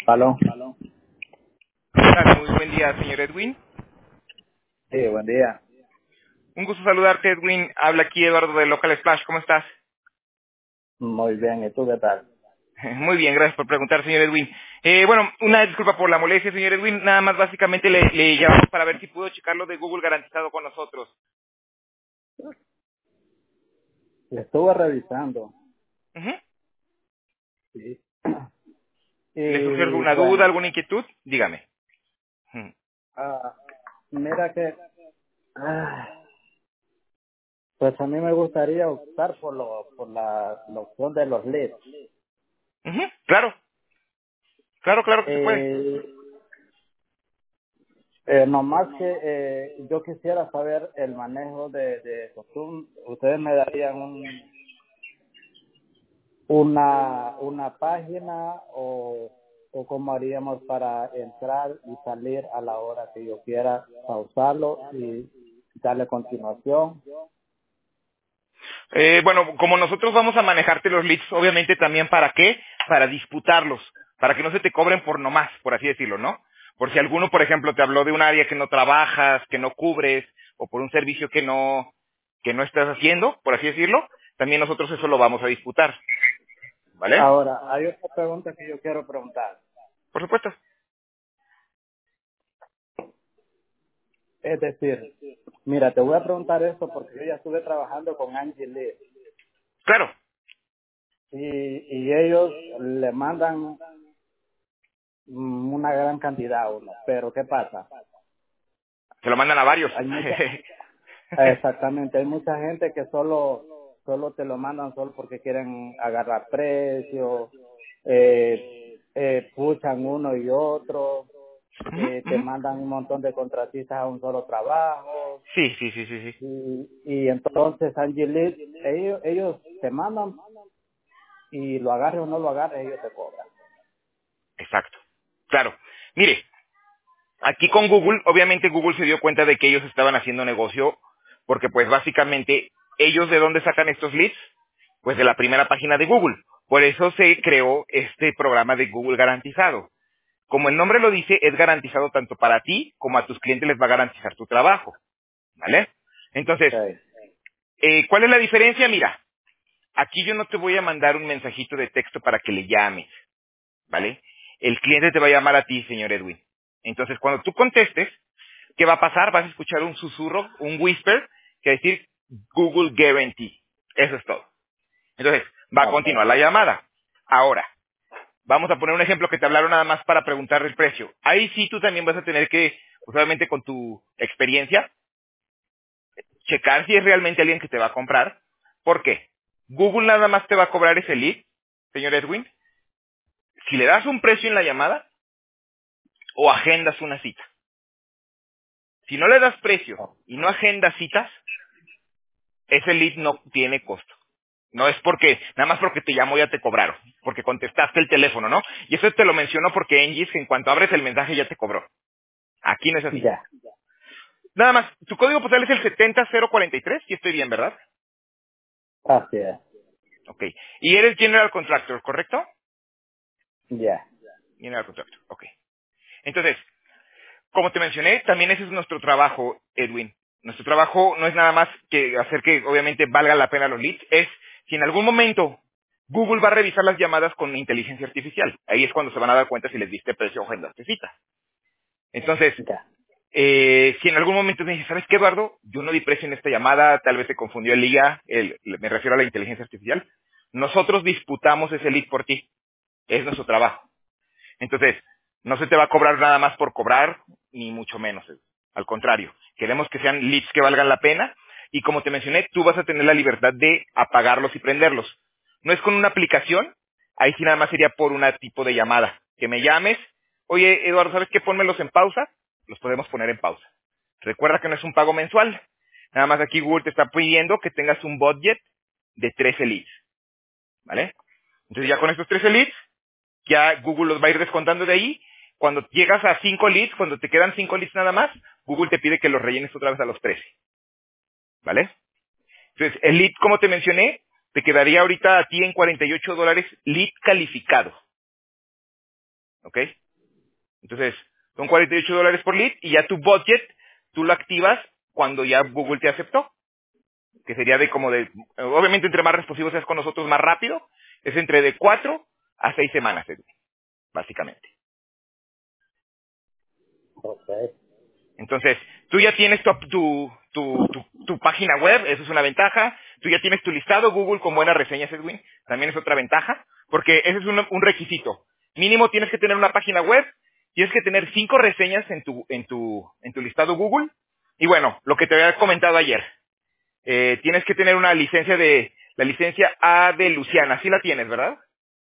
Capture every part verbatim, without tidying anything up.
Aló. ¿Qué tal? Muy buen día, señor Edwin. Sí, buen día. Un gusto saludarte, Edwin. Habla aquí Eduardo de Local Splash. ¿Cómo estás? Muy bien, ¿y tú qué tal? Muy bien, gracias por preguntar, señor Edwin. Eh, bueno, una disculpa por la molestia, señor Edwin. Nada más básicamente le, le llamamos para ver si pudo checar lo de Google garantizado con nosotros. Estuve revisando. Ujú. Sí. ¿Le surgió Y alguna duda, bueno, alguna inquietud? Dígame. Ujú. ah, mira que, ah, pues a mí me gustaría optar por lo, por la, la opción de los leads. Ujú. Claro, claro, claro que se puede. Eh, eh, nomás que eh, yo quisiera saber el manejo de, de eso. Tú- ustedes me darían un, una una página o, o cómo haríamos para entrar y salir a la hora que yo quiera pausarlo y darle continuación. Eh, bueno, como nosotros vamos a manejarte los leads, obviamente también para qué, para disputarlos, para que no se te cobren por nomás, por así decirlo, ¿no? Por si alguno, por ejemplo, te habló de un área que no trabajas, que no cubres, o por un servicio que no, que no estás haciendo, por así decirlo, también nosotros eso lo vamos a disputar, ¿vale? Ahora, hay otra pregunta que yo quiero preguntar. Por supuesto. Es decir, mira, te voy a preguntar esto porque yo ya estuve trabajando con Angie Lee Claro, y, y ellos le mandan mm, una gran cantidad a uno. Pero ¿qué pasa? se lo mandan a varios. Hay mucha, exactamente, hay mucha gente que solo solo te lo mandan solo porque quieren agarrar precio, eh, eh, puchan uno y otro, Ujú, eh, te ujú. mandan un montón de contratistas a un solo trabajo Sí, sí, sí, sí, sí. y, y entonces Angelit, ellos, ellos te mandan y lo agarres o no lo agarres, ellos te cobran. Exacto. Claro. Mire, aquí con Google, obviamente Google se dio cuenta de que ellos estaban haciendo negocio, porque pues básicamente, ¿ellos de dónde sacan estos leads? Pues de la primera página de Google. Por eso se creó este programa de Google garantizado. Como el nombre lo dice, es garantizado tanto para ti como a tus clientes les va a garantizar tu trabajo, ¿vale? Entonces, Okay. eh, ¿cuál es la diferencia? Mira, aquí yo no te voy a mandar un mensajito de texto para que le llames, ¿vale? El cliente te va a llamar a ti, señor Edwin. Entonces, cuando tú contestes, ¿qué va a pasar? Vas a escuchar un susurro, un whisper, que va a decir Google Guarantee. Eso es todo. Entonces, va a Okay. continuar la llamada. Ahora, vamos a poner un ejemplo que te hablaron nada más para preguntar el precio. Ahí sí tú también vas a tener que, usualmente con tu experiencia, checar si es realmente alguien que te va a comprar. ¿Por qué? Google nada más te va a cobrar ese lead, señor Edwin, si le das un precio en la llamada o agendas una cita. Si no le das precio y no agendas citas, ese lead no tiene costo. No es porque, nada más porque te llamó ya te cobraron, porque contestaste el teléfono, ¿no? Y eso te lo menciono porque Engis, en cuanto abres el mensaje, ya te cobró. Aquí no es así. Ya, Nada más, tu código postal es el setenta cero cuarenta y tres, y estoy bien, ¿verdad? así es. Ok. Y eres General Contractor, ¿correcto? Ya. General Contractor, ok. Entonces, como te mencioné, también ese es nuestro trabajo, Edwin. Nuestro trabajo no es nada más que hacer que obviamente valga la pena los leads, es si en algún momento Google va a revisar las llamadas con inteligencia artificial. Ahí es cuando se van a dar cuenta si les diste precio o agendaste cita. Entonces, Ya. eh, si en algún momento me dices, ¿sabes qué, Eduardo? Yo no di precio en esta llamada, tal vez se confundió el I A, el- me refiero a la inteligencia artificial. Nosotros disputamos ese lead por ti. Es nuestro trabajo. Entonces, no se te va a cobrar nada más por cobrar, ni mucho menos. Al contrario, queremos que sean leads que valgan la pena y como te mencioné, tú vas a tener la libertad de apagarlos y prenderlos. No es con una aplicación, ahí sí nada más sería por un tipo de llamada. Que me llames, oye Eduardo, ¿sabes qué? Pónmelos en pausa, los podemos poner en pausa. Recuerda que no es un pago mensual. Nada más aquí Google te está pidiendo que tengas un budget de trece leads, ¿vale? Entonces ya con estos trece leads, ya Google los va a ir descontando de ahí. Cuando llegas a cinco leads, cuando te quedan cinco leads nada más, Google te pide que los rellenes otra vez a los trece, ¿vale? Entonces, el lead, como te mencioné, te quedaría ahorita a ti en cuarenta y ocho dólares lead calificado, ¿ok? Entonces, son cuarenta y ocho dólares por lead y ya tu budget, tú lo activas cuando ya Google te aceptó, que sería de como de, obviamente entre más responsivo seas con nosotros más rápido, es entre de cuatro a seis semanas, básicamente. Okay. Entonces, tú ya tienes tu, tu, tu, tu, tu página web, eso es una ventaja. Tú ya tienes tu listado Google con buenas reseñas, Edwin, también es otra ventaja, porque ese es un, un requisito. Mínimo tienes que tener una página web, tienes que tener cinco reseñas en tu, en tu, en tu listado Google. Y bueno, lo que te había comentado ayer, eh, tienes que tener una licencia de, la licencia A de Luciana, sí la tienes, ¿verdad?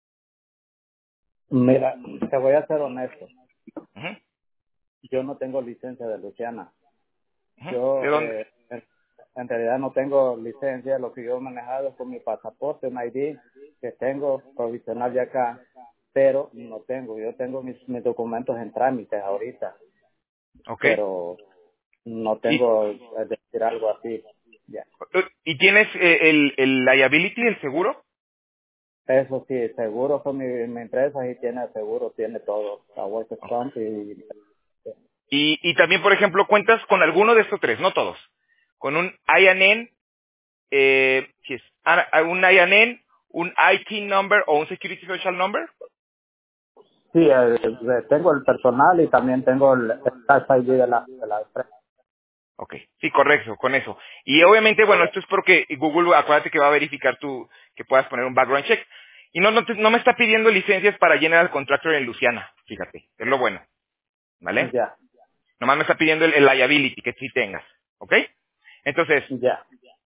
Mira, te voy a ser honesto. Ujú, Yo no tengo licencia de Luciana. ujú. ¿De Yo, dónde? eh, en, en realidad no tengo licencia. Lo que yo he manejado es con mi pasaporte, un I D que tengo provisional de acá, pero no tengo. Yo tengo mis, mis documentos en trámites ahorita, Ok. pero no ¿Y, tengo, es decir, algo así. Ya. y tienes eh, el, el liability, el seguro? Eso sí, seguro con mi, mi empresa y tiene seguro, tiene todo. La Work Comp y Y, y también, por ejemplo, cuentas con alguno de estos tres, no todos. Con un I N N, eh, si es, ah, un I N N, un I T number o un Security Social Number. sí, eh, eh, tengo el personal y también tengo el, el Tax I D de la, de la empresa. Ok, sí, correcto, con eso. Y obviamente, bueno, esto es porque Google, acuérdate que va a verificar tu, que puedas poner un background check. Y no, no, te- no me está pidiendo licencias para General Contractor en Luciana, fíjate, es lo bueno, ¿vale? Ya, Nomás me está pidiendo el, el liability, que sí tengas, ¿ok? Entonces, ya.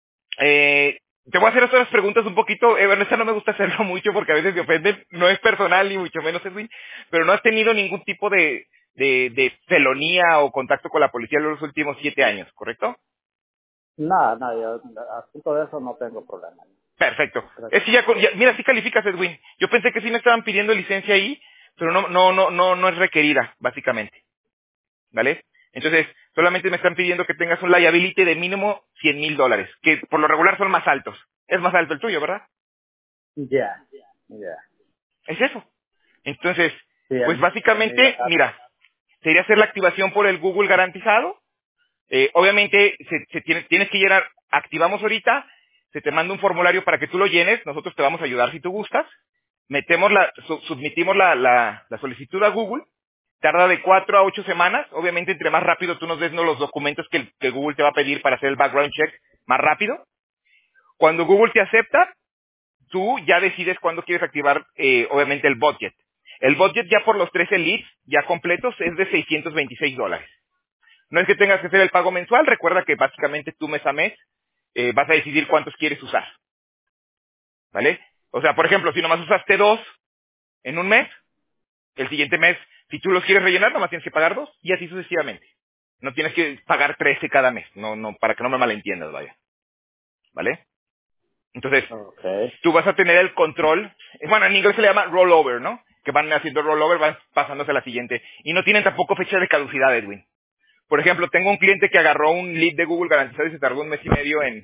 Eh, te voy a hacer otras preguntas un poquito, eh, bueno, esta no me gusta hacerlo mucho porque a veces me ofenden, no es personal ni mucho menos, Edwin, pero no has tenido ningún tipo de, de, de felonía o contacto con la policía en los últimos siete años, ¿correcto? Nada, nada, yo, asunto de eso no tengo problema. Perfecto. Es que ya, con- ya- mira, sí calificas, Edwin. Yo pensé que sí me estaban pidiendo licencia ahí, pero no, no, no, no, no es requerida, básicamente, ¿vale? Entonces, solamente me están pidiendo que tengas un liability de mínimo cien mil dólares, que por lo regular son más altos. Es más alto el tuyo, ¿verdad? Ya, ya. Es eso. Entonces, Sí, pues el, el mío básicamente, está- mira, sería hacer la activación por el Google garantizado. Eh, obviamente, se, se tiene- tienes que llenar, activamos ahorita, se te manda un formulario para que tú lo llenes, nosotros te vamos a ayudar si tú gustas. Metemos la, su- submitimos la, la- la solicitud a Google, tarda de cuatro a ocho semanas, obviamente entre más rápido tú nos des ¿no? los documentos que, el- que Google te va a pedir para hacer el background check, más rápido. Cuando Google te acepta, tú ya decides cuándo quieres activar, eh, obviamente, el budget. El budget ya por los trece leads ya completos es de seiscientos veintiséis dólares. No es que tengas que hacer el pago mensual, recuerda que básicamente tú mes a mes eh, vas a decidir cuántos quieres usar, ¿vale? O sea, por ejemplo, si nomás usaste dos en un mes, el siguiente mes, si tú los quieres rellenar, nomás tienes que pagar dos y así sucesivamente. No tienes que pagar trece cada mes, no, no, para que no me malentiendas, vaya, ¿vale? Entonces, Okay. tú vas a tener el control, eh, bueno, en inglés se le llama rollover, ¿no? Que van haciendo rollover, van pasándose a la siguiente. Y no tienen tampoco fecha de caducidad, Edwin. Por ejemplo, tengo un cliente que agarró un lead de Google garantizado y se tardó un mes y medio en,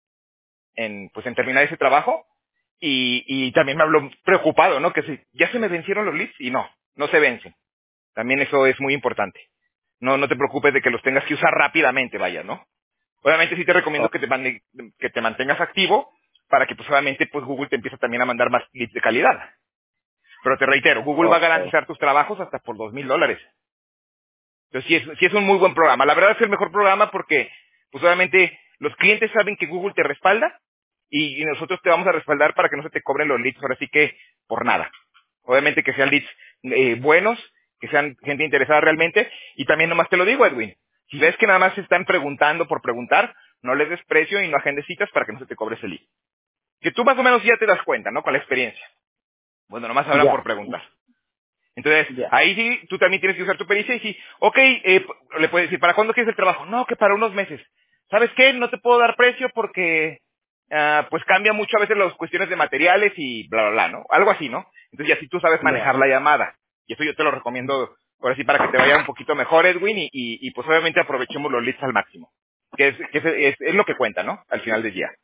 en, pues, en terminar ese trabajo. Y, y también me habló preocupado, ¿no? Que se, ya se me vencieron los leads y no, no se vencen. También eso es muy importante. No, no te preocupes de que los tengas que usar rápidamente, vaya, ¿no? Obviamente sí te recomiendo Oh, que te, mande- que te mantengas activo para que pues obviamente pues Google te empiece también a mandar más leads de calidad. Pero te reitero, Google va a okay. garantizar tus trabajos hasta por dos mil dólares. Entonces sí es, sí es un muy buen programa. La verdad es el mejor programa porque pues obviamente los clientes saben que Google te respalda y, y nosotros te vamos a respaldar para que no se te cobren los leads ahora sí que por nada. Obviamente que sean leads eh, buenos, que sean gente interesada realmente y también nomás te lo digo, Edwin. Si ves que nada más se están preguntando por preguntar, no les des precio y no agendes citas para que no se te cobre ese lead. Que tú más o menos ya te das cuenta, ¿no? Con la experiencia. Bueno, nomás hablan por Ya, preguntar. Entonces, ya, ahí sí, tú también tienes que usar tu pericia y sí, ok, eh, p- le puedes decir, ¿para cuándo quieres el trabajo? No, que para unos meses. ¿Sabes qué? No te puedo dar precio porque, ah, pues cambia mucho a veces las cuestiones de materiales y bla, bla, bla, ¿no? Algo así, ¿no? Entonces ya sí tú sabes ya. manejar la llamada. Y eso yo te lo recomiendo, por así, para que te vaya un poquito mejor, Edwin, y, y, y, pues obviamente aprovechemos los leads al máximo. Que, es, que es, es- es lo que cuenta, ¿no? Al final del día,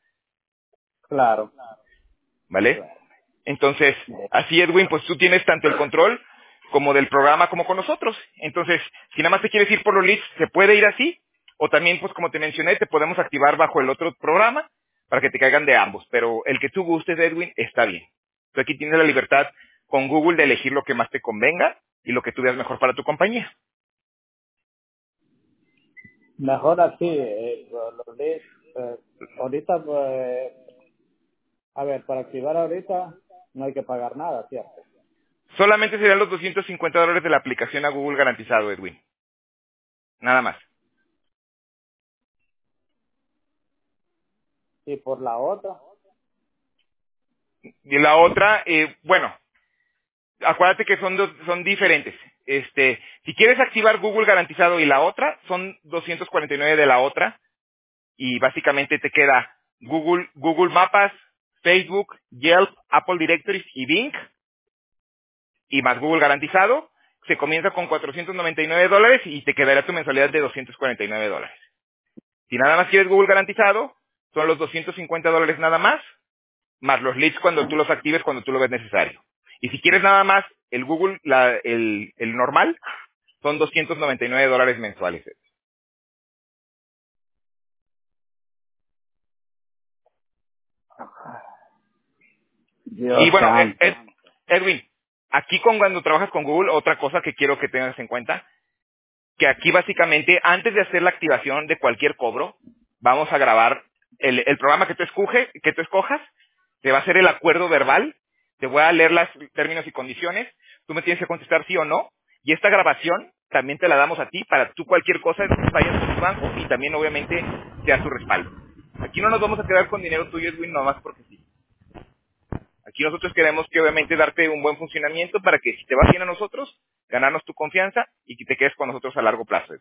Claro, ¿vale? claro. Entonces, Ya. así Edwin, pues tú tienes tanto el control, como del programa como con nosotros. Entonces, si nada más te quieres ir por los leads, se puede ir así, o también, pues como te mencioné, te podemos activar bajo el otro programa para que te caigan de ambos. Pero el que tú gustes, Edwin, está bien. Tú aquí tienes la libertad con Google de elegir lo que más te convenga y lo que tú veas mejor para tu compañía. Mejor así, eh, los leads, eh, ahorita, pues, a ver, para activar ahorita no hay que pagar nada, ¿cierto? Solamente serían los doscientos cincuenta dólares de la aplicación a Google garantizado, Edwin. Nada más. Y por la otra, Y la otra, eh, bueno, acuérdate que son dos, son diferentes. Este, si quieres activar Google garantizado y la otra, son doscientos cuarenta y nueve de la otra, y básicamente te queda Google, Google Mapas, Facebook, Yelp, Apple Directories y Bing, y más Google garantizado, se comienza con cuatrocientos noventa y nueve dólares y te quedará tu mensualidad de doscientos cuarenta y nueve dólares. Si nada más quieres Google garantizado, son los doscientos cincuenta dólares nada más, más los leads cuando tú los actives, cuando tú lo ves necesario. Y si quieres nada más el Google, la- el, el normal, son doscientos noventa y nueve dólares mensuales. Y Dios bueno, Ed- santo. Ed- Edwin, aquí con, cuando trabajas con Google, otra cosa que quiero que tengas en cuenta, que aquí básicamente, antes de hacer la activación de cualquier cobro, vamos a grabar el, el programa que tú, escoge, que tú escojas, te va a hacer el acuerdo verbal, te voy a leer los términos y condiciones, tú me tienes que contestar sí o no, y esta grabación también te la damos a ti para tú cualquier cosa vayas con tu banco y también obviamente sea tu respaldo. Aquí no nos vamos a quedar con dinero tuyo, Edwin, nomás porque sí. Aquí nosotros queremos que obviamente darte un buen funcionamiento para que si te va bien a nosotros, ganarnos tu confianza y que te quedes con nosotros a largo plazo.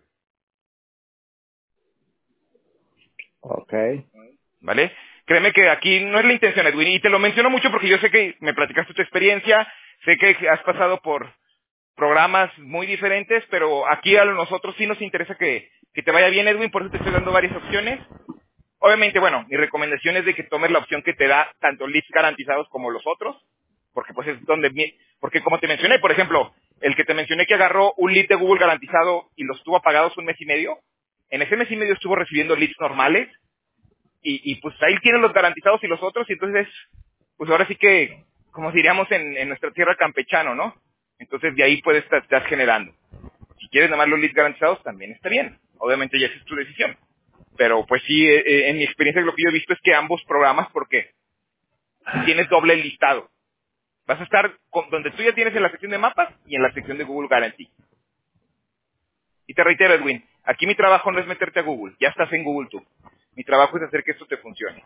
Ok. ¿Vale? Créeme que aquí no es la intención, Edwin, y te lo menciono mucho porque yo sé que me platicaste tu experiencia, sé que has pasado por programas muy diferentes, pero aquí a nosotros sí nos interesa que, que te vaya bien, Edwin, por eso te estoy dando varias opciones. Obviamente, bueno, mi recomendación es de que tomes la opción que te da tanto leads garantizados como los otros, porque pues es donde, mi- porque como te mencioné, por ejemplo, el que te mencioné que agarró un lead de Google garantizado y los tuvo apagados un mes y medio, en ese mes y medio estuvo recibiendo leads normales, y, y pues ahí tienen los garantizados y los otros, y entonces, pues ahora sí que, como diríamos en, en nuestra tierra campechano, ¿no? Entonces de ahí puedes estar, estar generando. Si quieres nada más los leads garantizados, también está bien. Obviamente ya esa es tu decisión. Pero pues sí, eh, eh, en mi experiencia lo que yo he visto es que ambos programas, porque tienes doble listado. Vas a estar con- donde tú ya tienes en la sección de mapas y en la sección de Google Guarantee. Y te reitero, Edwin, aquí mi trabajo no es meterte a Google, ya estás en Google tú. Mi trabajo es hacer que esto te funcione.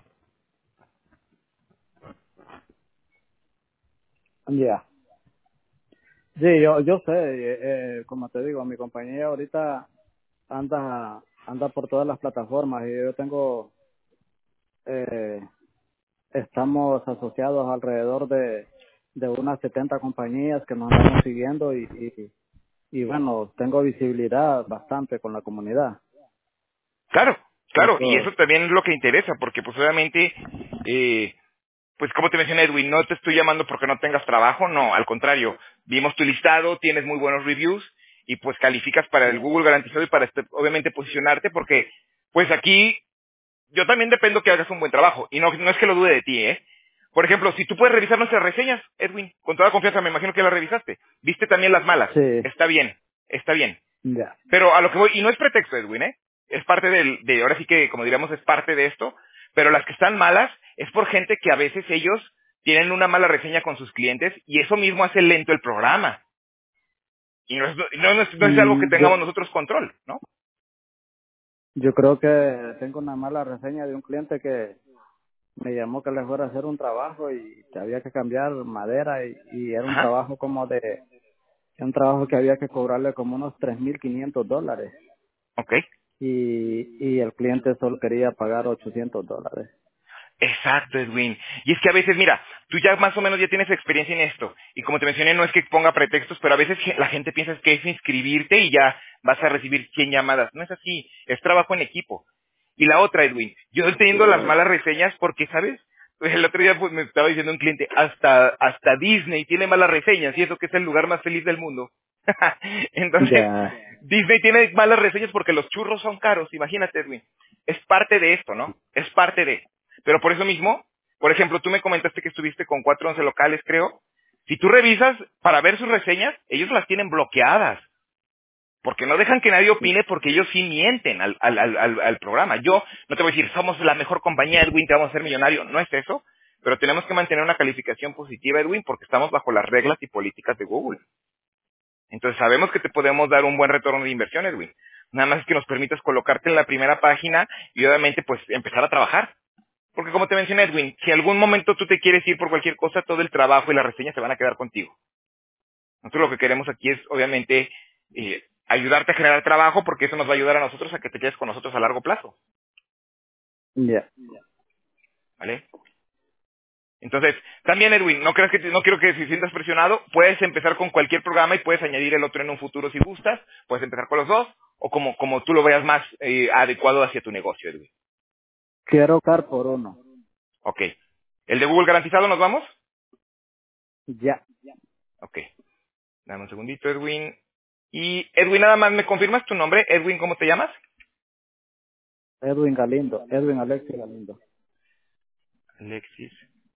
Ya. Sí, yo, yo sé, eh, eh, como te digo, mi compañía ahorita anda, anda por todas las plataformas y yo tengo, eh, estamos asociados alrededor de, de unas setenta compañías que nos andamos siguiendo y, y, y bueno, tengo visibilidad bastante con la comunidad. Claro, claro, y eso Eso, también es lo que interesa, porque pues obviamente, eh, pues como te mencioné, Edwin, no te estoy llamando porque no tengas trabajo, no, al contrario, vimos tu listado, tienes muy buenos reviews y pues calificas para el Google garantizado y para este- obviamente posicionarte porque pues aquí yo también dependo que hagas un buen trabajo y no, no es que lo dude de ti, ¿eh? Por ejemplo, si tú puedes revisar nuestras reseñas, Edwin, con toda confianza, me imagino que las revisaste, viste también las malas, sí, está bien, está bien. ya. Pero a lo que voy, y no es pretexto, Edwin, ¿eh? Es parte del, de, ahora sí que, como diríamos, es parte de esto, pero las que están malas es por gente que a veces ellos tienen una mala reseña con sus clientes y eso mismo hace lento el programa. Y no es, no, no es, no es algo que Mm, yo, tengamos nosotros control, ¿no? yo creo que tengo una mala reseña de un cliente que me llamó que le fuera a hacer un trabajo y que había que cambiar madera y, y era un Ajá, trabajo como de, un trabajo que había que cobrarle como unos tres mil quinientos dólares ok. y, y el cliente solo quería pagar ochocientos dólares. Exacto, Edwin. Y es que a veces, mira, tú ya más o menos ya tienes experiencia en esto. Y como te mencioné, no es que ponga pretextos, pero a veces ge- la gente piensa que es inscribirte y ya vas a recibir cien llamadas. No es así. Es trabajo en equipo. Y la otra, Edwin, yo estoy teniendo las malas reseñas porque, ¿sabes? el otro día pues, me estaba diciendo un cliente, hasta, hasta Disney tiene malas reseñas y eso que es el lugar más feliz del mundo. Entonces, Ya, Disney tiene malas reseñas porque los churros son caros, imagínate, Edwin. Es parte de esto, ¿no? Es parte de. Pero por eso mismo, por ejemplo, tú me comentaste que estuviste con cuatro once locales, creo. Si tú revisas para ver sus reseñas, ellos las tienen bloqueadas. Porque no dejan que nadie opine porque ellos sí mienten al, al, al, al- al programa. Yo no te voy a decir, somos la mejor compañía, Edwin, te vamos a hacer millonario. No es eso. Pero tenemos que mantener una calificación positiva, Edwin, porque estamos bajo las reglas y políticas de Google. Entonces sabemos que te podemos dar un buen retorno de inversión, Edwin. Nada más es que nos permitas colocarte en la primera página y obviamente pues empezar a trabajar. Porque como te mencioné, Edwin, si algún momento tú te quieres ir por cualquier cosa, todo el trabajo y las reseñas se van a quedar contigo. Nosotros lo que queremos aquí es, obviamente, eh, ayudarte a generar trabajo porque eso nos va a ayudar a nosotros a que te quedes con nosotros a largo plazo. ya. ¿Vale? Entonces, también Edwin, no creas que te- no quiero que te sientas presionado, puedes empezar con cualquier programa y puedes añadir el otro en un futuro si gustas, puedes empezar con los dos, o como, como tú lo veas más eh, adecuado hacia tu negocio, Edwin. Quiero car por uno. Ok. ¿El de Google garantizado nos vamos? Ya. Ok. Dame un segundito, Edwin. Y Edwin, nada más, ¿me confirmas tu nombre? Edwin, ¿cómo te llamas? Edwin Galindo. Edwin Alexis Galindo. Alexis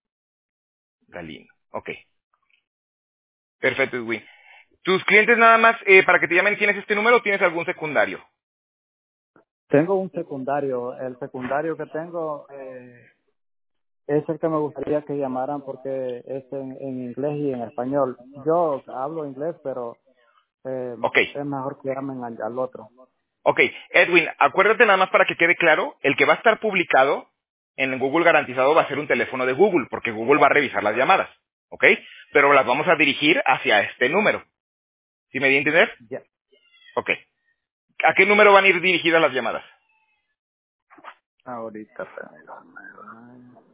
Galino. Ok. Perfecto, Edwin. ¿Tus clientes nada más, eh, para que te llamen, tienes este número o tienes algún secundario? Tengo un secundario. El secundario que tengo eh, es el que me gustaría que llamaran porque es en, en inglés y en español. Yo hablo inglés, pero eh, Ok. es mejor que llamen al, al otro. Ok, Edwin, acuérdate nada más para que quede claro, el que va a estar publicado en Google garantizado va a ser un teléfono de Google, porque Google va a revisar las llamadas, ¿ok? Pero las vamos a dirigir hacia este número. ¿Sí me di a entender? Ya. Ok. ¿A qué número van a ir dirigidas las llamadas? Ahorita. Permítame.